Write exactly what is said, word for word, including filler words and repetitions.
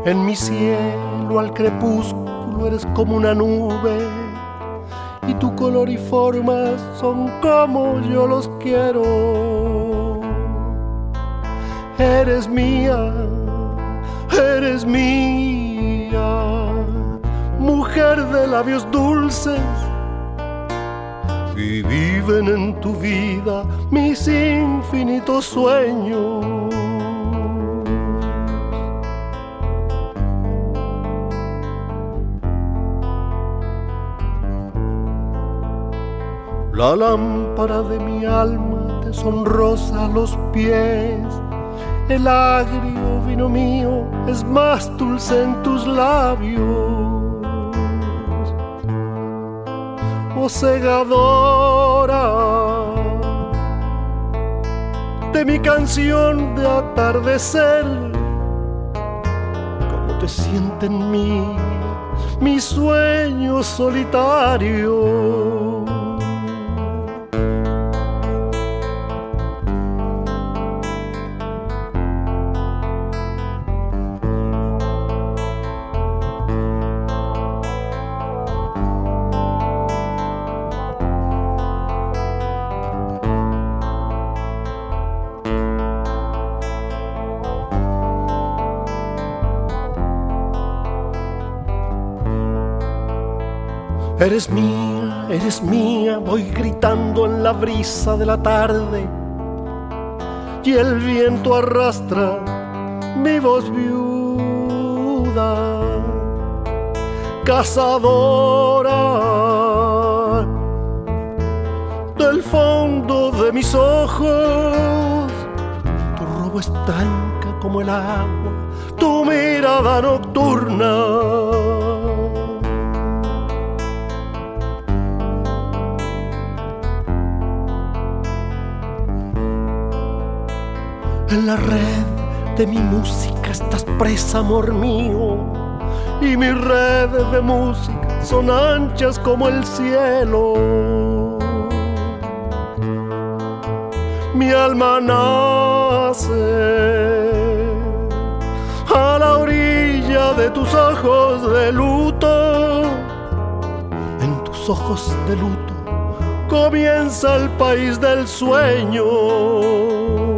En mi cielo al crepúsculo eres como una nube, y tu color y formas son como yo los quiero. Eres mía, eres mía, mujer de labios dulces, y viven en tu vida mis infinitos sueños. La lámpara de mi alma te sonrosa los pies, el agrio vino mío es más dulce en tus labios. Oh segadora de mi canción de atardecer, cómo te sienten mí mis sueños solitarios. Eres mía, eres mía, voy gritando en la brisa de la tarde, y el viento arrastra mi voz viuda. Cazadora del fondo de mis ojos, tu robo estanca como el agua, tu mirada nocturna. En la red de mi música estás presa, amor mío, y mis redes de música son anchas como el cielo. Mi alma nace a la orilla de tus ojos de luto. En tus ojos de luto comienza el país del sueño.